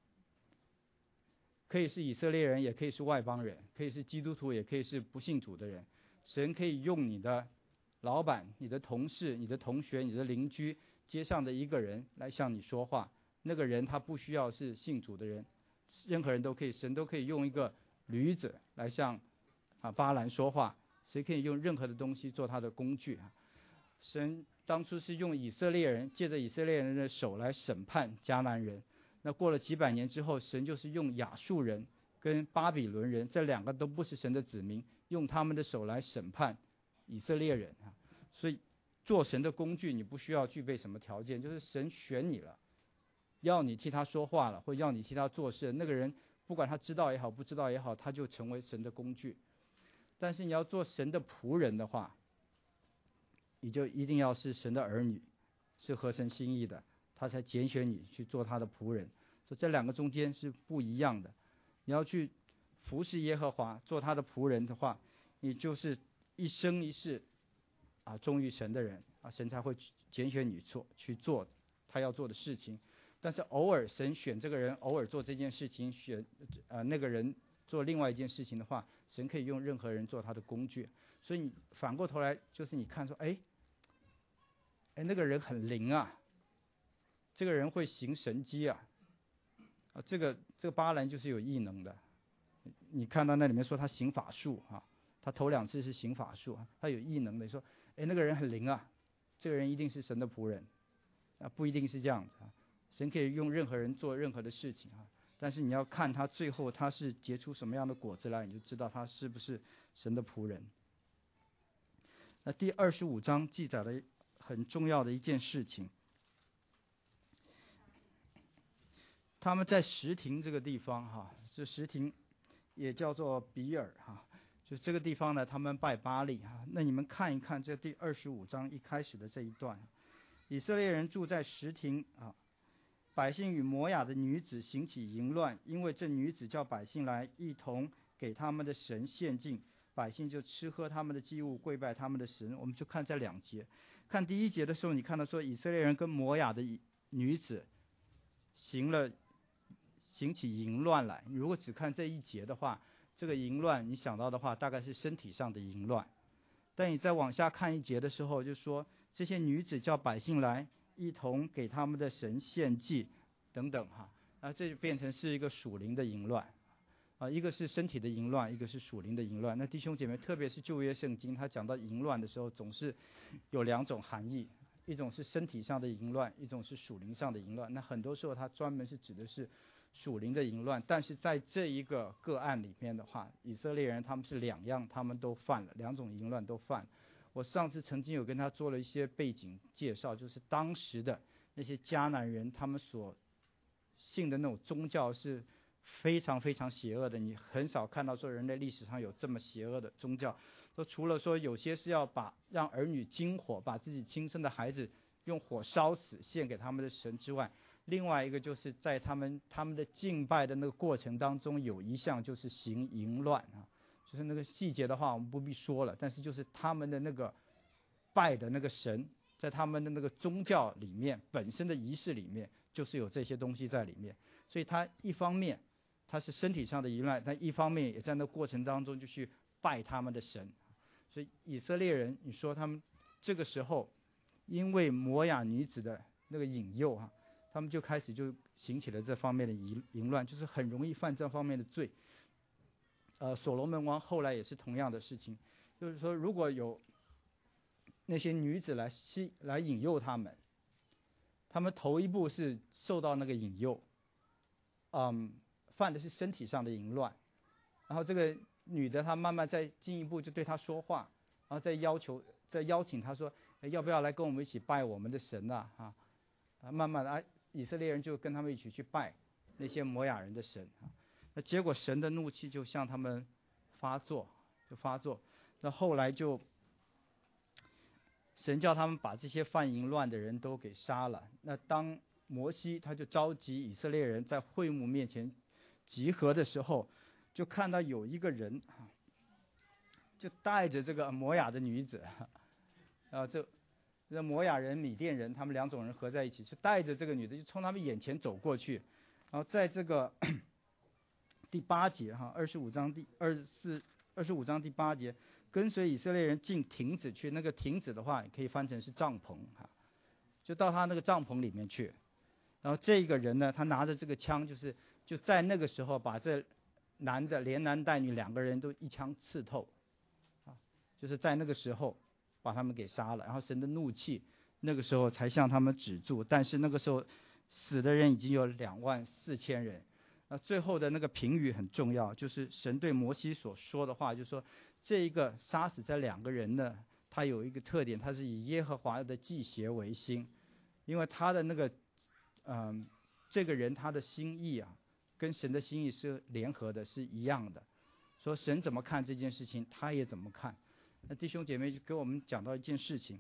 可以是以色列人，也可以是外邦人，可以是基督徒，也可以是不信主的人。神可以用你的老板、你的同事、你的同学、你的邻居，街上的一个人来向你说话。那个人他不需要是信主的人，任何人都可以，神都可以用一个驴子来向啊巴兰说话。谁可以用任何的东西做他的工具啊？神当初是用以色列人，借着以色列人的手来审判迦南人。那过了几百年之后，神就是用亚述人跟巴比伦人，这两个都不是神的子民，用他们的手来审判以色列人啊。所以做神的工具，你不需要具备什么条件，就是神选你了，要你替他说话了，或要你替他做事，那个人不管他知道也好，不知道也好，他就成为神的工具。但是你要做神的仆人的话，你就一定要是神的儿女，是合神心意的，他才拣选你去做他的仆人。所以这两个中间是不一样的。你要去服侍耶和华，做他的仆人的话，你就是一生一世啊忠于神的人啊，神才会拣选你做去做他要做的事情。但是偶尔神选这个人，偶尔做这件事情，选呃那个人做另外一件事情的话，神可以用任何人做他的工具。所以你反过头来就是你看说，哎哎那个人很灵啊，这个人会行神迹啊，啊这个这个巴兰就是有异能的。你看到那里面说他行法术啊，他头两次是行法术，他有异能的。你说哎那个人很灵啊，这个人一定是神的仆人啊，不一定是这样子啊。神可以用任何人做任何的事情啊，但是你要看他最后他是结出什么样的果子来，你就知道他是不是神的仆人。那第二十五章记载了很重要的一件事情，他们在什亭这个地方哈，这什亭也叫做比尔哈，就这个地方呢，他们拜巴力哈。那你们看一看这第二十五章一开始的这一段，以色列人住在什亭啊。百姓与摩亚的女子行起淫乱，因为这女子叫百姓来一同给他们的神献祭，百姓就吃喝他们的祭物，跪拜他们的神。我们就看这两节。看第一节的时候，你看到说以色列人跟摩亚的女子行了行起淫乱来。如果只看这一节的话，这个淫乱你想到的话，大概是身体上的淫乱。但你再往下看一节的时候，就说这些女子叫百姓来一同给他们的神献祭等等哈，啊，这就变成是一个属灵的淫乱啊，一个是身体的淫乱，一个是属灵的淫乱。那弟兄姐妹，特别是旧约圣经，他讲到淫乱的时候，总是有两种含义，一种是身体上的淫乱，一种是属灵上的淫乱。那很多时候他专门是指的是属灵的淫乱，但是在这一个个案里面的话，以色列人他们是两样，他们都犯了，两种淫乱都犯了。我上次曾经有跟他做了一些背景介绍，就是当时的那些迦南人，他们所信的那种宗教是非常非常邪恶的，你很少看到说人类历史上有这么邪恶的宗教。说除了说有些是要把让儿女经火，把自己亲生的孩子用火烧死献给他们的神之外，另外一个就是在他们他们的敬拜的那个过程当中，有一项就是行淫乱啊。就是那个细节的话我们不必说了，但是就是他们的那个拜的那个神，在他们的那个宗教里面本身的仪式里面就是有这些东西在里面。所以他一方面他是身体上的淫乱，但一方面也在那过程当中就去拜他们的神。所以以色列人你说他们这个时候因为摩亚女子的那个引诱啊，他们就开始就行起了这方面的淫淫乱，就是很容易犯这方面的罪。呃，所罗门王后来也是同样的事情，就是说如果有那些女子来吸来引诱他们，他们头一步是受到那个引诱，嗯，犯的是身体上的淫乱，然后这个女的她慢慢再进一步就对他说话，然后再要求再邀请他说，要不要来跟我们一起拜我们的神啊啊，啊慢慢的啊以色列人就跟他们一起去拜那些摩亚人的神啊。那结果神的怒气就向他们发作，就发作。那后来就神叫他们把这些犯淫乱的人都给杀了。那当摩西他就召集以色列人在会幕面前集合的时候，就看到有一个人就带着这个摩亚的女子啊，这这摩亚人、米甸人，他们两种人合在一起，就带着这个女的就从他们眼前走过去，然后在这个第八节哈，二十五章第二十四、二十五章第八节，跟随以色列人进亭子去。那个亭子的话，可以翻成是帐篷哈，就到他那个帐篷里面去。然后这个人呢，他拿着这个枪，就是就在那个时候把这男的连男带女两个人都一枪刺透，啊，就是在那个时候把他们给杀了。然后神的怒气那个时候才向他们止住，但是那个时候死的人已经有两万四千人。那最后的那个评语很重要，就是神对摩西所说的话，就是说这一个杀死这两个人呢， 它有一个特点，它是以耶和华的祭邪为心，因为他的那个嗯、呃，这个人他的心意啊，跟神的心意是联合的，是一样的。说神怎么看这件事情，他也怎么看。那弟兄姐妹就给我们讲到一件事情，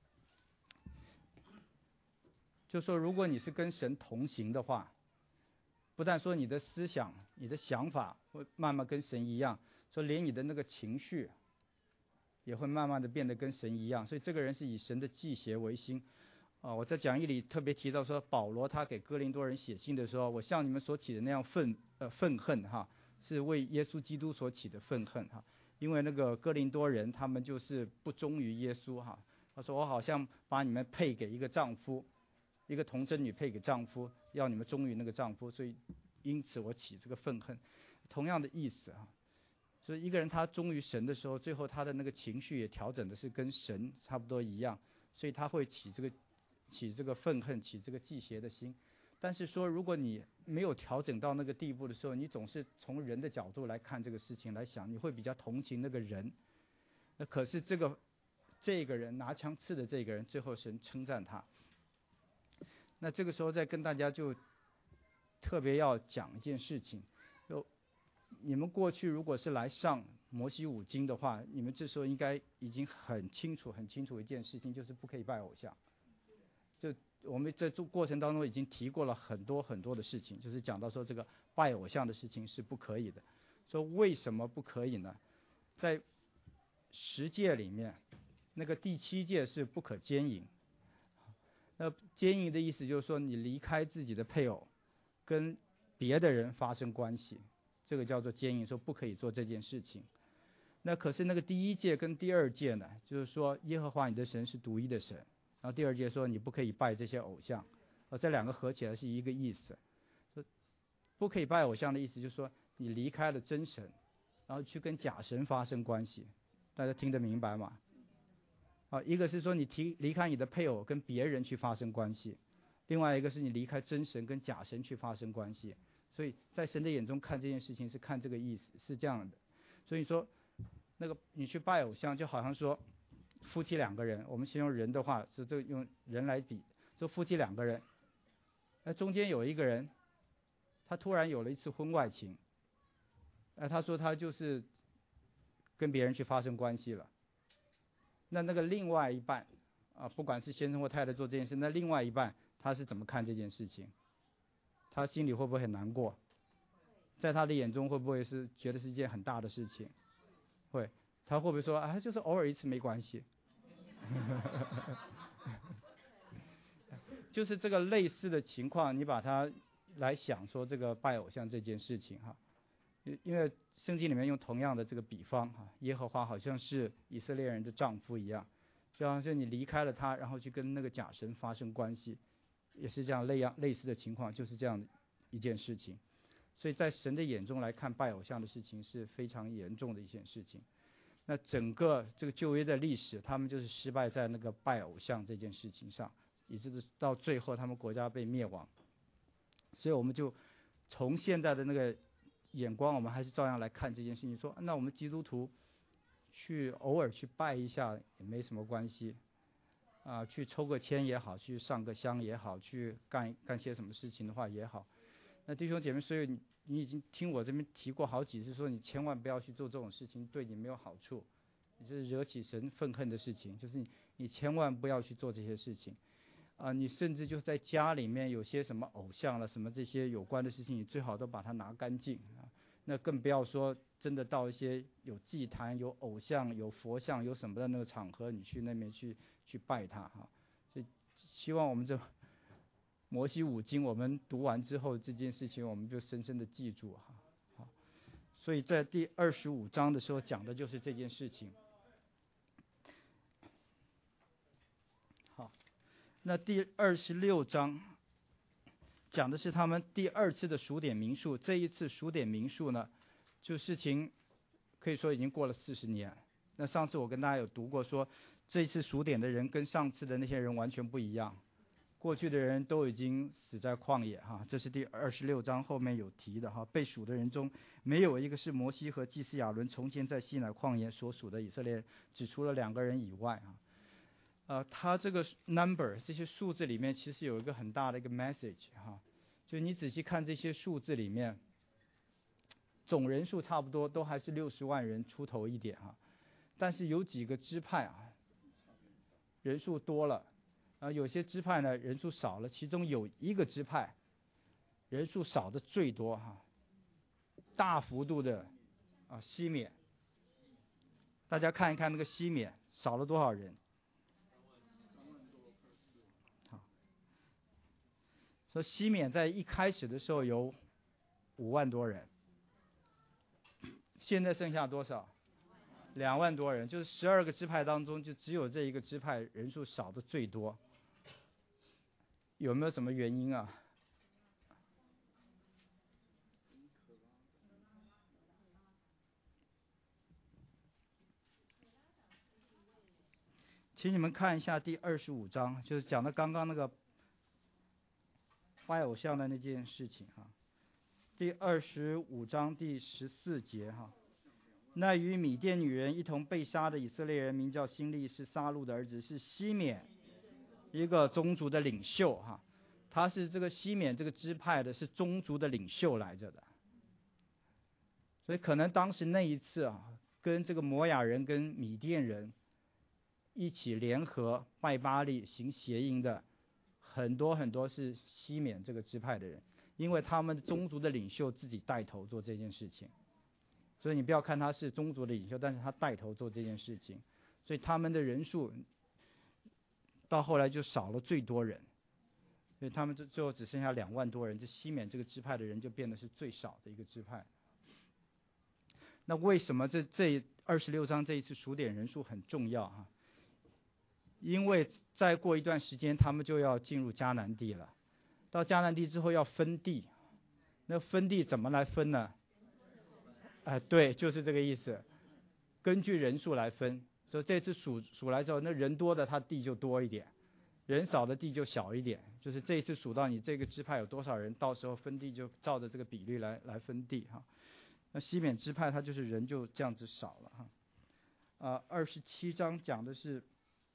就说如果你是跟神同行的话，不但说你的思想、你的想法会慢慢跟神一样，说连你的那个情绪也会慢慢的变得跟神一样。所以这个人是以神的祭邪为心。啊，我在讲义里特别提到说，保罗他给哥林多人写信的时候，我像你们所起的那样愤呃愤恨哈，是为耶稣基督所起的愤恨哈。因为那个哥林多人他们就是不忠于耶稣哈。他说我好像把你们配给一个丈夫，一个童贞女配给丈夫，要你们忠于那个丈夫，所以因此我起这个愤恨。同样的意思啊，所以一个人他忠于神的时候，最后他的那个情绪也调整的是跟神差不多一样，所以他会起这个起这个愤恨，起这个忌邪的心。但是说如果你没有调整到那个地步的时候，你总是从人的角度来看这个事情来想，你会比较同情那个人。那可是这个这个人拿枪刺的这个人，最后神称赞他。那这个时候再跟大家就特别要讲一件事情，就你们过去如果是来上摩西五经的话，你们这时候应该已经很清楚很清楚一件事情，就是不可以拜偶像。就我们在做过程当中已经提过了很多很多的事情，就是讲到说这个拜偶像的事情是不可以的。说为什么不可以呢？在十诫里面，那个第七诫是不可奸淫。那奸淫的意思就是说你离开自己的配偶，跟别的人发生关系，这个叫做奸淫，说不可以做这件事情。那可是那个第一诫跟第二诫呢，就是说耶和华你的神是独一的神，然后第二诫说你不可以拜这些偶像，呃，这两个合起来是一个意思。不可以拜偶像的意思就是说你离开了真神，然后去跟假神发生关系，大家听得明白吗？啊，一个是说你提离开你的配偶跟别人去发生关系，另外一个是你离开真神跟假神去发生关系。所以在神的眼中看这件事情是看这个意思，是这样的。所以说那个你去拜偶像，就好像说夫妻两个人，我们形容人的话是这用人来比，说夫妻两个人，那中间有一个人他突然有了一次婚外情，那他说他就是跟别人去发生关系了。那那个另外一半啊，不管是先生或太太做这件事，那另外一半他是怎么看这件事情？他心里会不会很难过？在他的眼中会不会是觉得是一件很大的事情？会。他会不会说啊，就是偶尔一次没关系？就是这个类似的情况，你把它来想说这个拜偶像这件事情哈。因为圣经里面用同样的这个比方哈，耶和华好像是以色列人的丈夫一样，就好像你离开了他，然后去跟那个假神发生关系，也是这样类样类似的情况，就是这样一件事情。所以在神的眼中来看，拜偶像的事情是非常严重的一件事情。那整个这个旧约的历史，他们就是失败在那个拜偶像这件事情上，以致到最后他们国家被灭亡。所以我们就从现在的那个眼光，我们还是照样来看这件事情，说那我们基督徒去偶尔去拜一下也没什么关系啊，去抽个签也好，去上个香也好，去干干些什么事情的话也好。那弟兄姐妹，所以你你已经听我这边提过好几次，说你千万不要去做这种事情，对你没有好处，你这是惹起神愤恨的事情，就是你你千万不要去做这些事情啊！你甚至就在家里面有些什么偶像了，什么这些有关的事情，你最好都把它拿干净啊！那更不要说真的到一些有祭坛、有偶像、有佛像、有什么的那个场合，你去那边去去拜他哈。所以希望我们这摩西五经我们读完之后，这件事情我们就深深的记住哈。好，所以在第二十五章的时候讲的就是这件事情。好，那第二十六章讲的是他们第二次的数点民数。这一次数点民数呢，就事情可以说已经过了四十年。那上次我跟大家有读过说，这一次数点的人跟上次的那些人完全不一样。 过去的人都已经死在旷野哈，这是第二十六章后面有提的哈。被数的人中没有一个是摩西和祭司亚伦从前在西乃旷野所属的以色列人，只除了两个人以外啊。呃，他这个 number 这些数字里面其实有一个很大的一个 message 哈，就你仔细看这些数字里面，总人数差不多都还是六十万人出头一点哈，但是有几个支派啊，人数多了。啊，有些支派呢人数少了，其中有一个支派人数少的最多哈，大幅度的啊西缅，大家看一看那个西缅少了多少人？好，说西缅在一开始的时候有五万多人，现在剩下多少？两万多人，就是十二个支派当中就只有这一个支派人数少的最多。有没有什么原因啊？请你们看一下第二十五章，就是讲的刚刚那个拜偶像的那件事情哈。第二十五章第十四节哈，那与米甸女人一同被杀的以色列人名叫辛利，是撒路的儿子，是西缅一个宗族的领袖哈。他是这个西缅这个支派的是宗族的领袖来着的，所以可能当时那一次啊，跟这个摩亚人跟米甸人一起联合拜巴力行邪淫的很多很多是西缅这个支派的人，因为他们宗族的领袖自己带头做这件事情，所以你不要看他是宗族的领袖，但是他带头做这件事情，所以他们的人数到后来就少了最多人，所以他们最后只剩下两万多人，这西缅这个支派的人就变得是最少的一个支派。那为什么这这二十六章这一次数点人数很重要哈？因为再过一段时间他们就要进入迦南地了，到迦南地之后要分地，那分地怎么来分呢？哎、呃，对，就是这个意思，根据人数来分。所以这次数数来之后，那人多的他地就多一点，人少的地就小一点。就是这一次数到你这个支派有多少人，到时候分地就照着这个比率来来分地哈。那西缅支派它就是人就这样子少了哈。啊，二十七章讲的是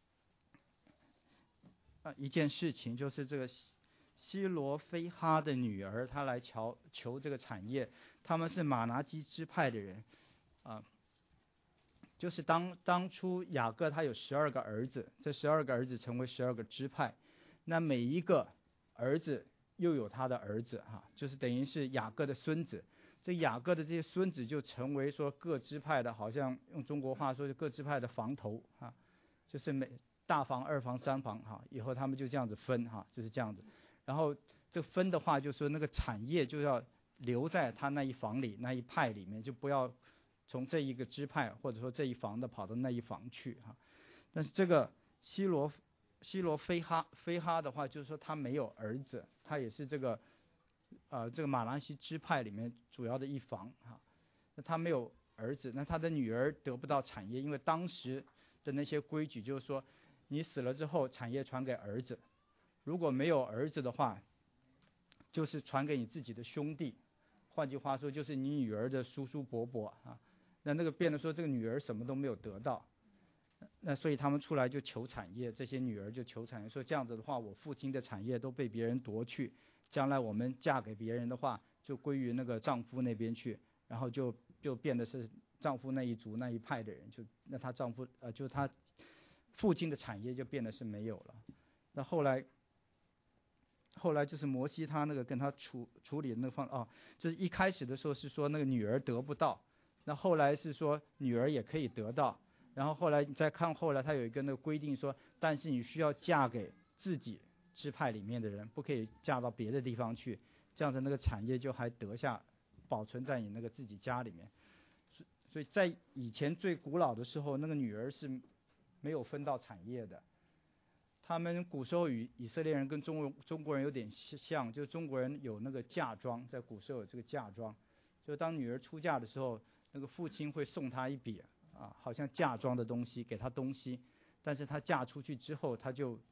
啊一件事情，就是这个希罗非哈的女儿，她来求求这个产业，他们是马拿基支派的人啊。就是当当初雅各他有十二个儿子，这十二个儿子成为十二个支派，那每一个儿子又有他的儿子哈，就是等于是雅各的孙子。这雅各的这些孙子就成为说各支派的，好像用中国话说就各支派的房头哈，就是每大房、二房、三房哈，以后他们就这样子分哈，就是这样子。然后这分的话，就说那个产业就要留在他那一房里那一派里面，就不要从这一个支派或者说这一房的跑到那一房去哈。但是这个希罗希罗非哈非哈的话，就是说他没有儿子，他也是这个呃这个马拿西支派里面主要的一房哈。那他没有儿子，那他的女儿得不到产业，因为当时的那些规矩就是说，你死了之后产业传给儿子，如果没有儿子的话，就是传给你自己的兄弟，换句话说就是你女儿的叔叔伯伯啊。那那个变得说这个女儿什么都没有得到，那所以他们出来就求产业，这些女儿就求产业，说这样子的话，我父亲的产业都被别人夺去，将来我们嫁给别人的话，就归于那个丈夫那边去，然后就就变得是丈夫那一族那一派的人，就那她丈夫呃，就是她父亲的产业就变得是没有了。那后来。后来就是摩西他那个跟他处处理的那个方哦，就是一开始的时候是说那个女儿得不到，那后来是说女儿也可以得到，然后后来你再看后来他有一个那个规定说，但是你需要嫁给自己支派里面的人，不可以嫁到别的地方去，这样子那个产业就还得下保存在你那个自己家里面。所以在以前最古老的时候，那个女儿是没有分到产业的。他们古时候与以色列人跟中国中国人有点像，就是中国人有那个嫁妆，在古时候有这个嫁妆，就当女儿出嫁的时候，那个父亲会送她一笔啊，好像嫁妆的东西，给她东西，但是她嫁出去之后，她就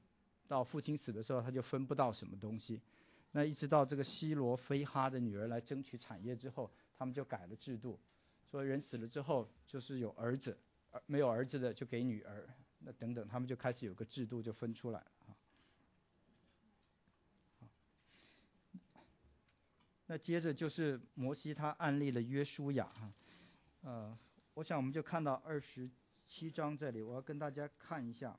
到父亲死的时候，他就分不到什么东西。那一直到这个希罗非哈的女儿来争取产业之后，他们就改了制度，说人死了之后就是有儿子，没有儿子的就给女儿，那等等，他们就开始有个制度就分出来了啊。那接着就是摩西他案例了约书亚哈，呃，我想我们就看到二十七章这里，我要跟大家看一下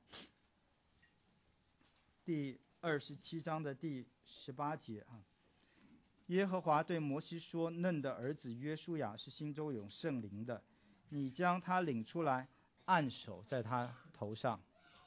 第二十七章的第十八节啊。耶和华对摩西说：“嫩的儿子约书亚是心中有圣灵的，你将他领出来，按手在他头上。”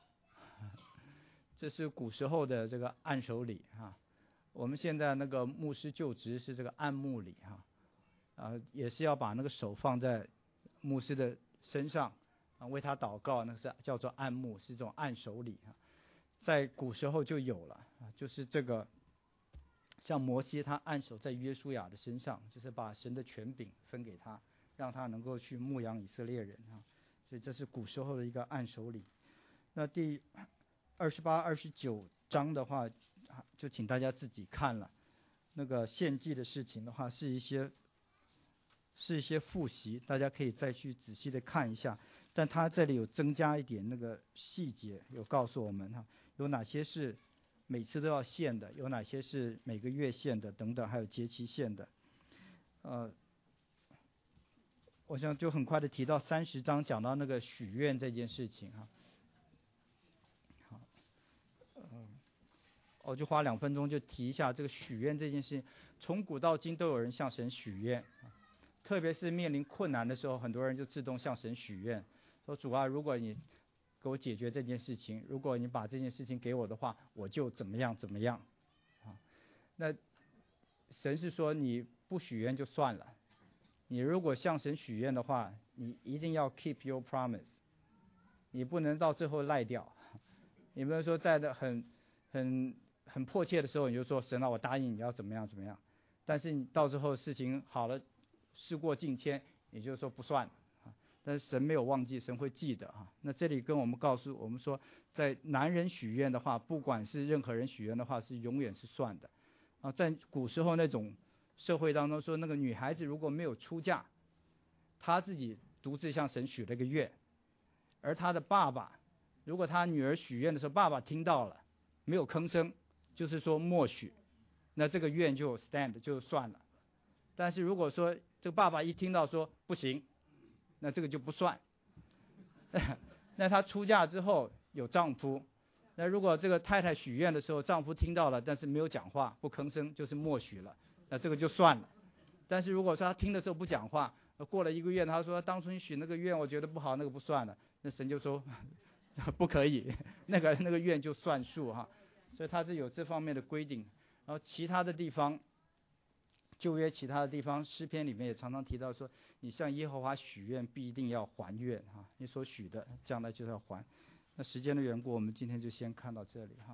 这是古时候的这个按手礼哈。我们现在那个牧师就职是这个按牧礼哈，啊，也是要把那个手放在牧师的身上啊，为他祷告，那是叫做按牧，是一种按手礼啊。在古时候就有了啊，就是这个像摩西他按手在约书亚的身上，就是把神的权柄分给他，让他能够去牧养以色列人啊。所以这是古时候的一个按手礼。那第二十八、二十九章的话，就请大家自己看了。那个献祭的事情的话，是一些是一些复习，大家可以再去仔细的看一下。但他这里有增加一点那个细节，有告诉我们哈，有哪些是每次都要献的，有哪些是每个月献的等等，还有节期献的。呃，我想就很快的提到三十章，讲到那个许愿这件事情哈。好，嗯。我就花两分钟就提一下这个许愿这件事情。从古到今都有人向神许愿，特别是面临困难的时候，很多人就自动向神许愿，说主啊，如果你给我解决这件事情，如果你把这件事情给我的话，我就怎么样怎么样啊。那神是说你不许愿就算了，你如果向神许愿的话，你一定要 keep your promise， 你不能到最后赖掉，你不能说在的很很很迫切的时候你就说神啊，我答应你要怎么样怎么样，但是你到最后事情好了，事过境迁，也就是说不算了啊。但是神没有忘记，神会记得啊。那这里跟我们告诉我们说，在男人许愿的话，不管是任何人许愿的话，是永远是算的啊。在古时候那种社会当中说，那个女孩子如果没有出嫁，她自己独自向神许了个愿，而她的爸爸如果她女儿许愿的时候，爸爸听到了没有吭声，就是说默许，那这个愿就 stand 就算了。但是如果说这个爸爸一听到说不行，那这个就不算。那她出嫁之后有丈夫，那如果这个太太许愿的时候，丈夫听到了，但是没有讲话不吭声，就是默许了，那这个就算了。但是如果说他听的时候不讲话，过了一个月，他说当初你许那个愿我觉得不好，那个不算了，那神就说不可以，那个那个愿就算数哈。所以他是有这方面的规定。然后其他的地方，旧约其他的地方，诗篇里面也常常提到说，你向耶和华许愿必定要还愿哈，你所许的将来就要还。那时间的缘故，我们今天就先看到这里哈。